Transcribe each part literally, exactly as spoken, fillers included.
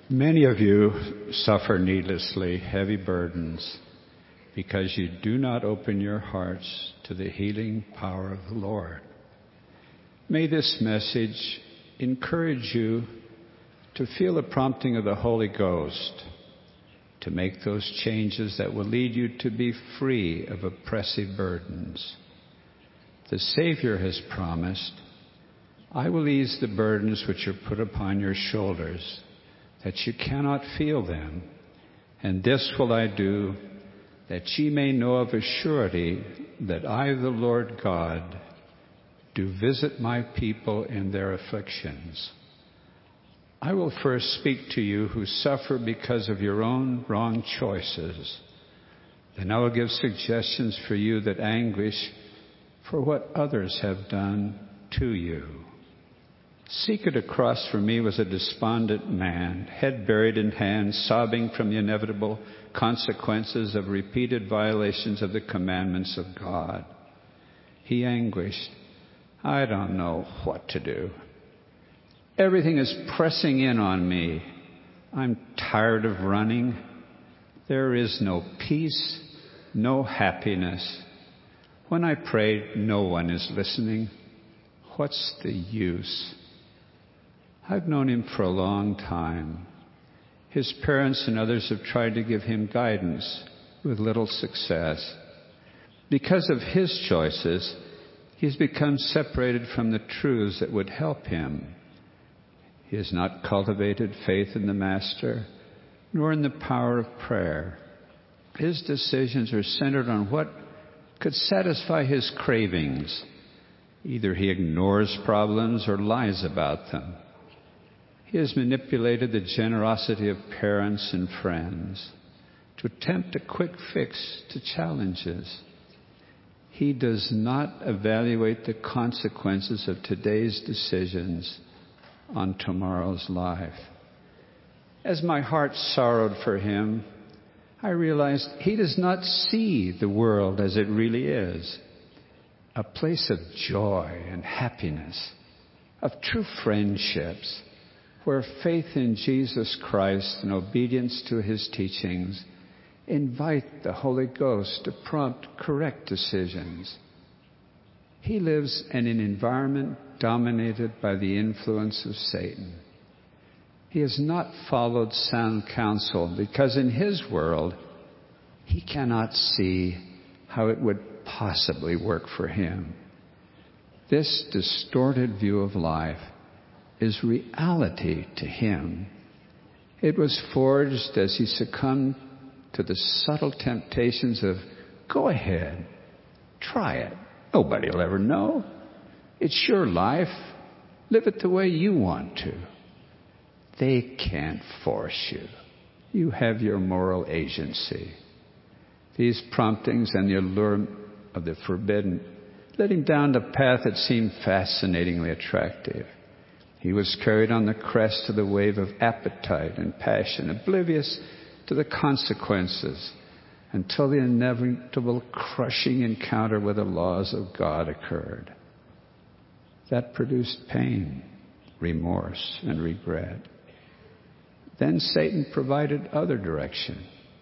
Many of you suffer needlessly heavy burdens because you do not open your hearts to the healing power of the Lord. May this message encourage you to feel the prompting of the Holy Ghost to make those changes that will lead you to be free of oppressive burdens. The Savior has promised, "I will ease the burdens which are put upon your shoulders, that you cannot feel them. And this will I do, that ye may know of a surety that I, the Lord God, do visit my people in their afflictions." I will first speak to you who suffer because of your own wrong choices. Then I will give suggestions for you that anguish for what others have done to you. Seated across from me was a despondent man, head buried in hands, sobbing from the inevitable consequences of repeated violations of the commandments of God. He anguished, "I don't know what to do. Everything is pressing in on me. I'm tired of running. There is no peace, no happiness. When I pray, no one is listening. What's the use?" I've known him for a long time. His parents and others have tried to give him guidance with little success. Because of his choices, he's become separated from the truths that would help him. He has not cultivated faith in the Master, nor in the power of prayer. His decisions are centered on what could satisfy his cravings. Either he ignores problems or lies about them. He has manipulated the generosity of parents and friends to attempt a quick fix to challenges. He does not evaluate the consequences of today's decisions on tomorrow's life. As my heart sorrowed for him, I realized he does not see the world as it really is, a place of joy and happiness, of true friendships, where faith in Jesus Christ and obedience to his teachings invite the Holy Ghost to prompt correct decisions. He lives in an environment dominated by the influence of Satan. He has not followed sound counsel because in his world, he cannot see how it would possibly work for him. This distorted view of life is reality to him. It was forged as he succumbed to the subtle temptations of, "Go ahead, try it. Nobody will ever know. It's your life. Live it the way you want to. They can't force you. You have your moral agency." These promptings and the allure of the forbidden led him down the path that seemed fascinatingly attractive. He was carried on the crest of the wave of appetite and passion, oblivious to the consequences, until the inevitable crushing encounter with the laws of God occurred. That produced pain, remorse, and regret. Then Satan provided other direction.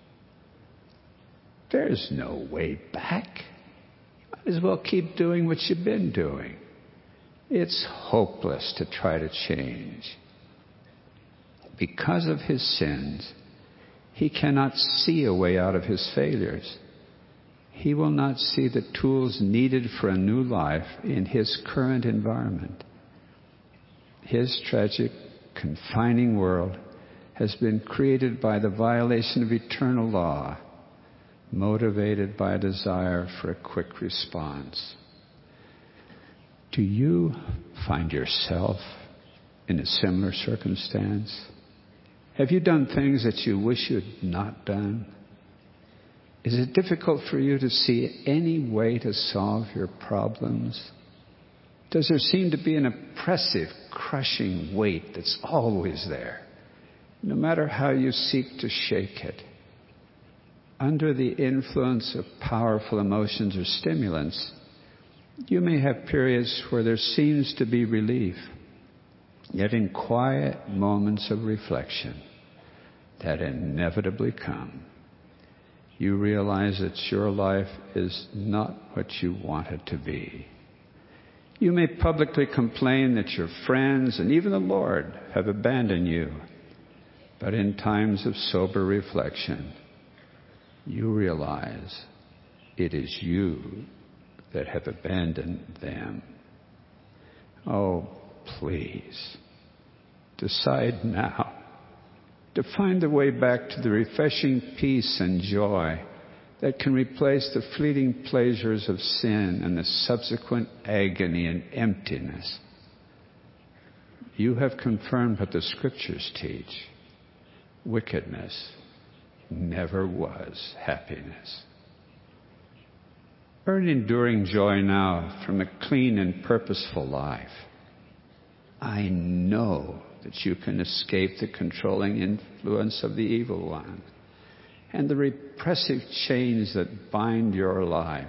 There's no way back. You might as well keep doing what you've been doing. It's hopeless to try to change. Because of his sins, he cannot see a way out of his failures. He will not see the tools needed for a new life in his current environment. His tragic, confining world has been created by the violation of eternal law, motivated by a desire for a quick response. Do you find yourself in a similar circumstance? Have you done things that you wish you had not done? Is it difficult for you to see any way to solve your problems? Does there seem to be an oppressive, crushing weight that's always there, no matter how you seek to shake it? Under the influence of powerful emotions or stimulants, you may have periods where there seems to be relief, yet in quiet moments of reflection, that inevitably come, you realize that your life is not what you want it to be. You may publicly complain that your friends and even the Lord have abandoned you, but in times of sober reflection, you realize it is you that have abandoned them. Oh, please, decide now to find the way back to the refreshing peace and joy that can replace the fleeting pleasures of sin and the subsequent agony and emptiness. You have confirmed what the Scriptures teach. Wickedness never was happiness. Earn enduring joy now from a clean and purposeful life. I know that you can escape the controlling influence of the evil one and the repressive chains that bind your life.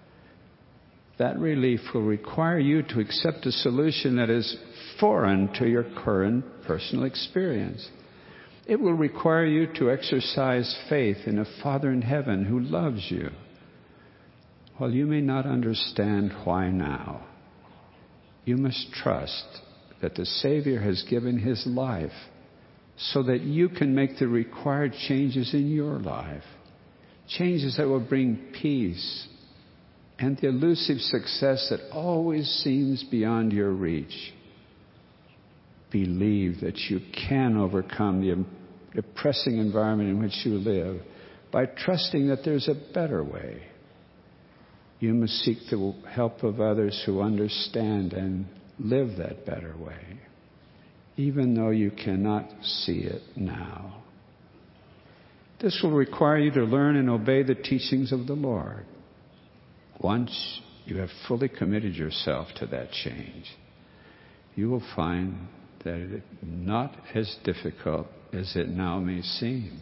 That relief will require you to accept a solution that is foreign to your current personal experience. It will require you to exercise faith in a Father in heaven who loves you. While you may not understand why now, you must trust that the Savior has given His life so that you can make the required changes in your life, changes that will bring peace and the elusive success that always seems beyond your reach. Believe that you can overcome the depressing environment in which you live by trusting that there's a better way. You must seek the help of others who understand and live that better way, even though you cannot see it now. This will require you to learn and obey the teachings of the Lord. Once you have fully committed yourself to that change, you will find that it is not as difficult as it now may seem.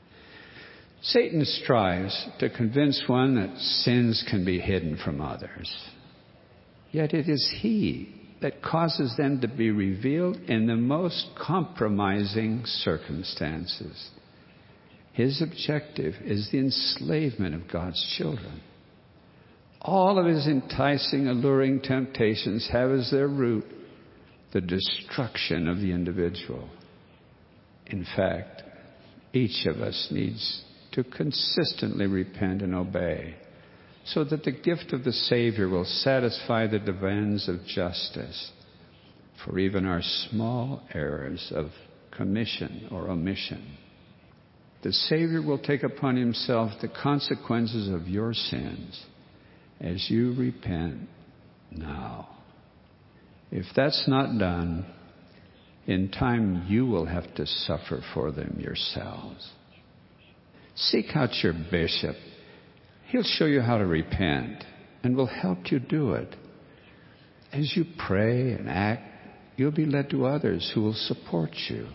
Satan strives to convince one that sins can be hidden from others. Yet it is he that causes them to be revealed in the most compromising circumstances. His objective is the enslavement of God's children. All of his enticing, alluring temptations have as their root the destruction of the individual. In fact, each of us needs to consistently repent and obey, so that the gift of the Savior will satisfy the demands of justice for even our small errors of commission or omission. The Savior will take upon himself the consequences of your sins as you repent now. If that's not done, in time you will have to suffer for them yourselves. Seek out your bishop. He'll show you how to repent and will help you do it. As you pray and act, you'll be led to others who will support you.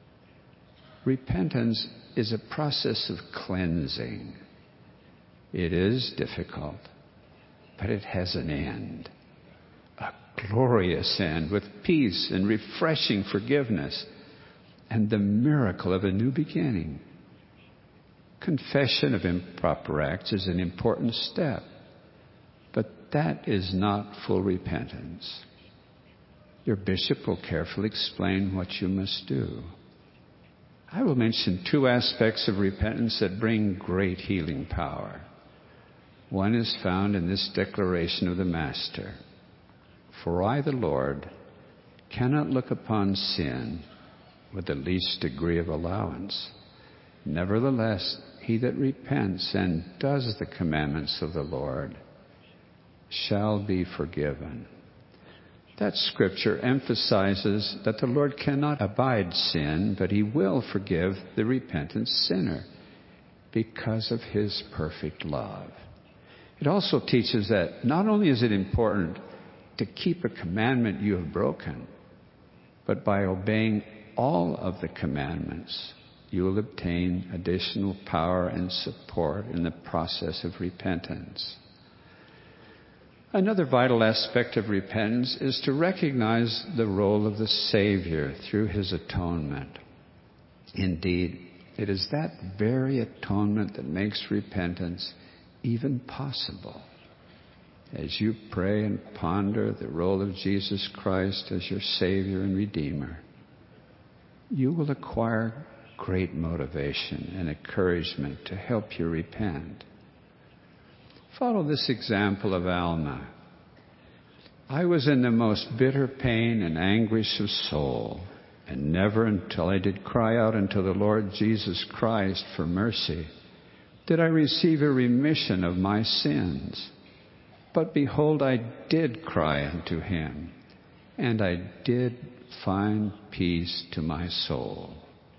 Repentance is a process of cleansing. It is difficult, but it has an end. A glorious end with peace and refreshing forgiveness and the miracle of a new beginning. Confession of improper acts is an important step, but that is not full repentance. Your bishop will carefully explain what you must do. I will mention two aspects of repentance that bring great healing power. One is found in this declaration of the Master. For I, the Lord, cannot look upon sin with the least degree of allowance. Nevertheless, he that repents and does the commandments of the Lord shall be forgiven. That scripture emphasizes that the Lord cannot abide sin, but he will forgive the repentant sinner because of his perfect love. It also teaches that not only is it important to keep a commandment you have broken, but by obeying all of the commandments, you will obtain additional power and support in the process of repentance. Another vital aspect of repentance is to recognize the role of the Savior through his atonement. Indeed, It is that very atonement that makes repentance even possible. As you pray and ponder the role of Jesus Christ as your Savior and Redeemer, you will acquire great motivation and encouragement to help you repent. Follow this example of Alma. I was in the most bitter pain and anguish of soul, and never until I did cry out unto the Lord Jesus Christ for mercy did I receive a remission of my sins. But behold, I did cry unto him, and I did find peace to my soul.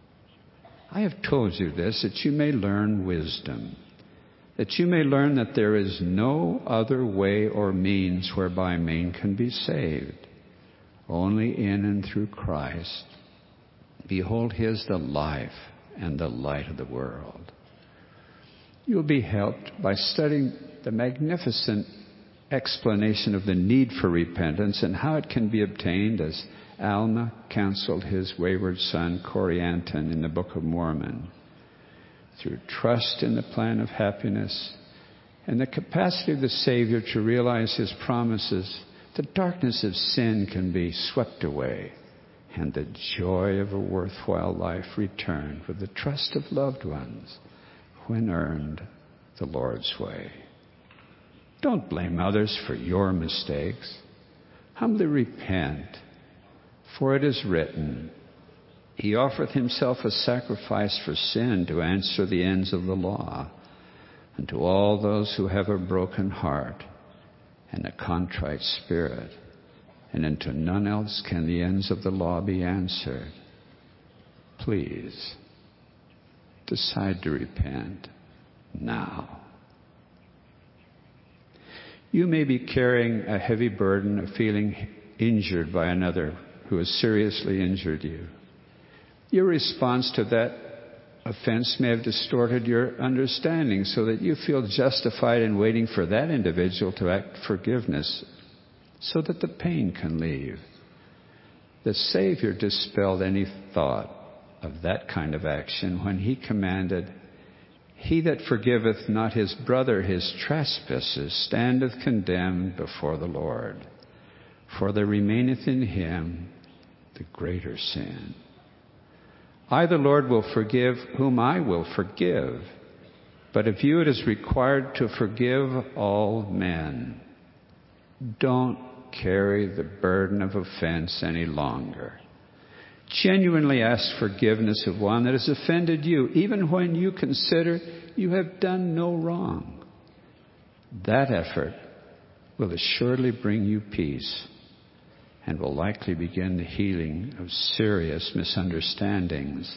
I have told you this, that you may learn wisdom, that you may learn that there is no other way or means whereby man can be saved, only in and through Christ. Behold, he is the life and the light of the world. You'll be helped by studying the magnificent explanation of the need for repentance and how it can be obtained, as Alma counseled his wayward son Corianton in the Book of Mormon. Through trust in the plan of happiness and the capacity of the Savior to realize his promises, the darkness of sin can be swept away and the joy of a worthwhile life returned with the trust of loved ones when earned the Lord's way. Don't blame others for your mistakes. Humbly repent, for it is written, He offereth himself a sacrifice for sin to answer the ends of the law, and to all those who have a broken heart and a contrite spirit, and unto none else can the ends of the law be answered. Please, decide to repent now. You may be carrying a heavy burden of feeling injured by another who has seriously injured you. Your response to that offense may have distorted your understanding so that you feel justified in waiting for that individual to act forgiveness so that the pain can leave. The Savior dispelled any thought of that kind of action when he commanded, He that forgiveth not his brother his trespasses standeth condemned before the Lord, for there remaineth in him the greater sin. I, the Lord, will forgive whom I will forgive. But of you it is required to forgive all men. Don't carry the burden of offense any longer. Genuinely ask forgiveness of one that has offended you, even when you consider you have done no wrong. That effort will assuredly bring you peace and will likely begin the healing of serious misunderstandings.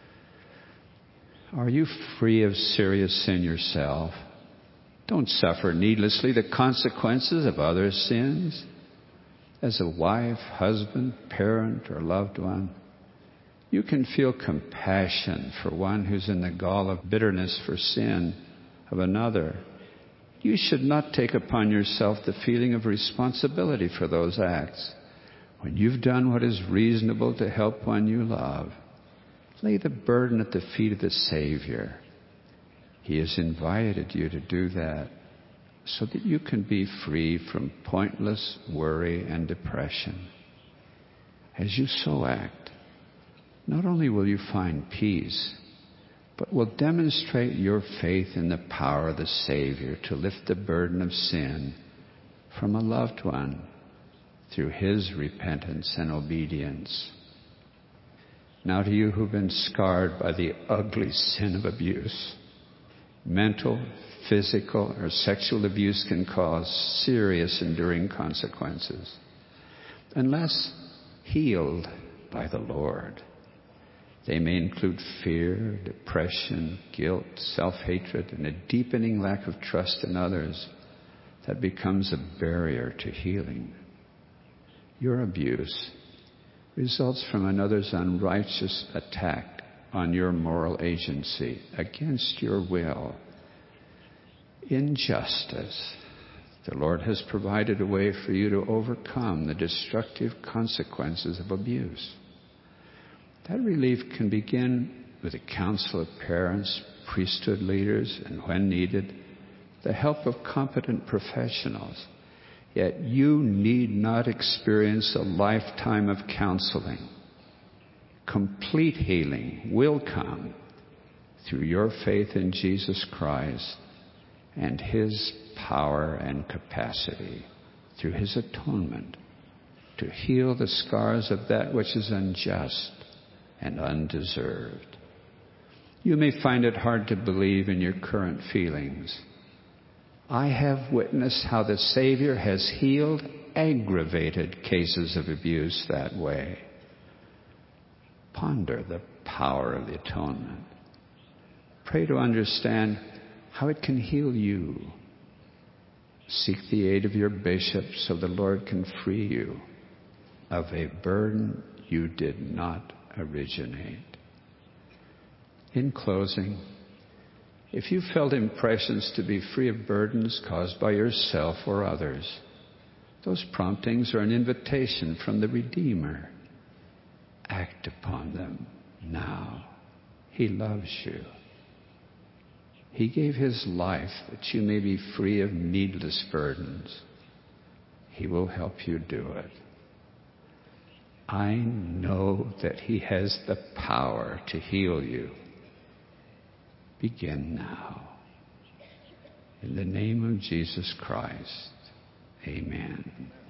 Are you free of serious sin yourself? Don't suffer needlessly the consequences of others' sins. As a wife, husband, parent, or loved one, you can feel compassion for one who's in the gall of bitterness for sin of another. You should not take upon yourself the feeling of responsibility for those acts. When you've done what is reasonable to help one you love, lay the burden at the feet of the Savior. He has invited you to do that so that you can be free from pointless worry and depression. As you so act, not only will you find peace, but will demonstrate your faith in the power of the Savior to lift the burden of sin from a loved one through his repentance and obedience. Now to you who've been scarred by the ugly sin of abuse, mental, physical, or sexual abuse can cause serious enduring consequences unless healed by the Lord. They may include fear, depression, guilt, self-hatred, and a deepening lack of trust in others that becomes a barrier to healing. Your abuse results from another's unrighteous attack on your moral agency against your will. In justice, the Lord has provided a way for you to overcome the destructive consequences of abuse. That relief can begin with a council of parents, priesthood leaders, and when needed, the help of competent professionals. Yet you need not experience a lifetime of counseling. Complete healing will come through your faith in Jesus Christ and His power and capacity, through His atonement, to heal the scars of that which is unjust and undeserved. You may find it hard to believe in your current feelings. I have witnessed how the Savior has healed aggravated cases of abuse that way. Ponder the power of the atonement. Pray to understand how it can heal you. Seek the aid of your bishop so the Lord can free you of a burden you did not originate. In closing, if you felt impressions to be free of burdens caused by yourself or others, those promptings are an invitation from the Redeemer. Act upon them now. He loves you. He gave His life that you may be free of needless burdens. He will help you do it. I know that He has the power to heal you. Begin now. In the name of Jesus Christ, amen.